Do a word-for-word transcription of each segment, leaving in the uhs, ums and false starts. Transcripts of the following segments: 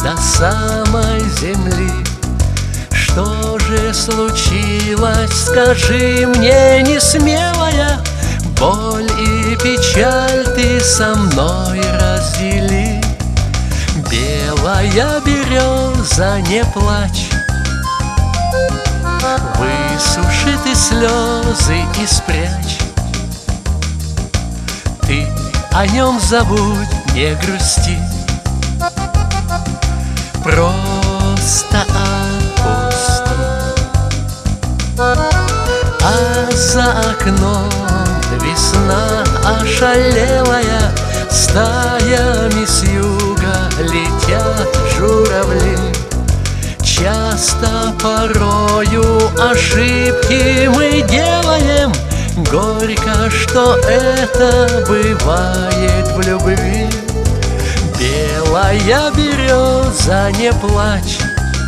до самой земли. Что же случилось, скажи мне, не смелая? Боль и печаль ты со мной раздели. Белая береза, не плачь, высуши ты слезы и спрячь. Ты о нем забудь, не грусти, просто отпусти. А за окном весна ошалелая, стаями с юга летят журавли. Часто порою ошибки мы делаем, горько, что это бывает в любви. Белая береза, не плачь,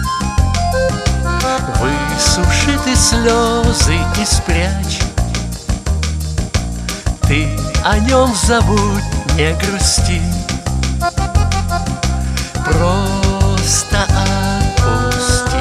высуши ты слезы и спрячь. Ты о нем забудь, не грусти, просто отпусти.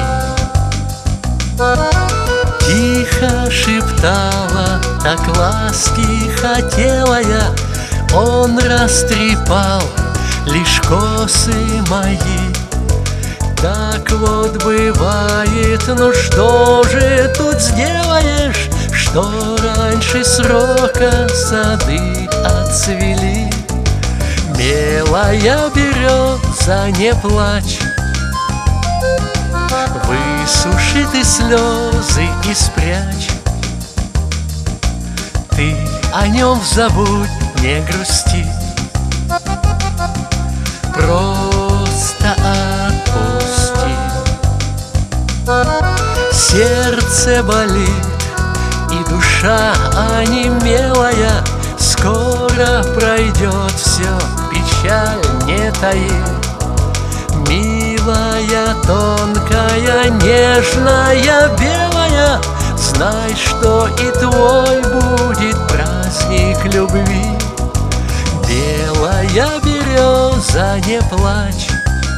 Тихо шептала, так ласки хотела я, он растрепал лишь косы мои. Так вот бывает, ну что же тут сделаешь, что раньше срока сады отцвели. Белая береза, не плачь, высуши ты слезы и спрячь. Ты о нем забудь, не грусти, просто отпусти. Сердце болит и душа онемелая, скоро пройдет все, печаль не таи. Милая, тонкая, нежная, белая, знай, что и твой будет праздник любви. Белая береза, не плачь,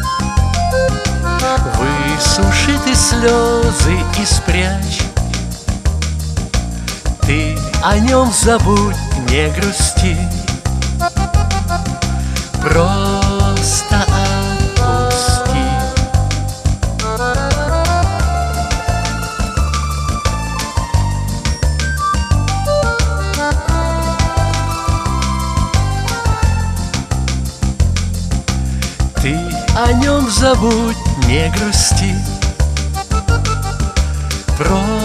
высуши ты слезы и спрячь. Ты о нем забудь, не грусти, просто отпусти. Ты о нем забудь, не грусти, просто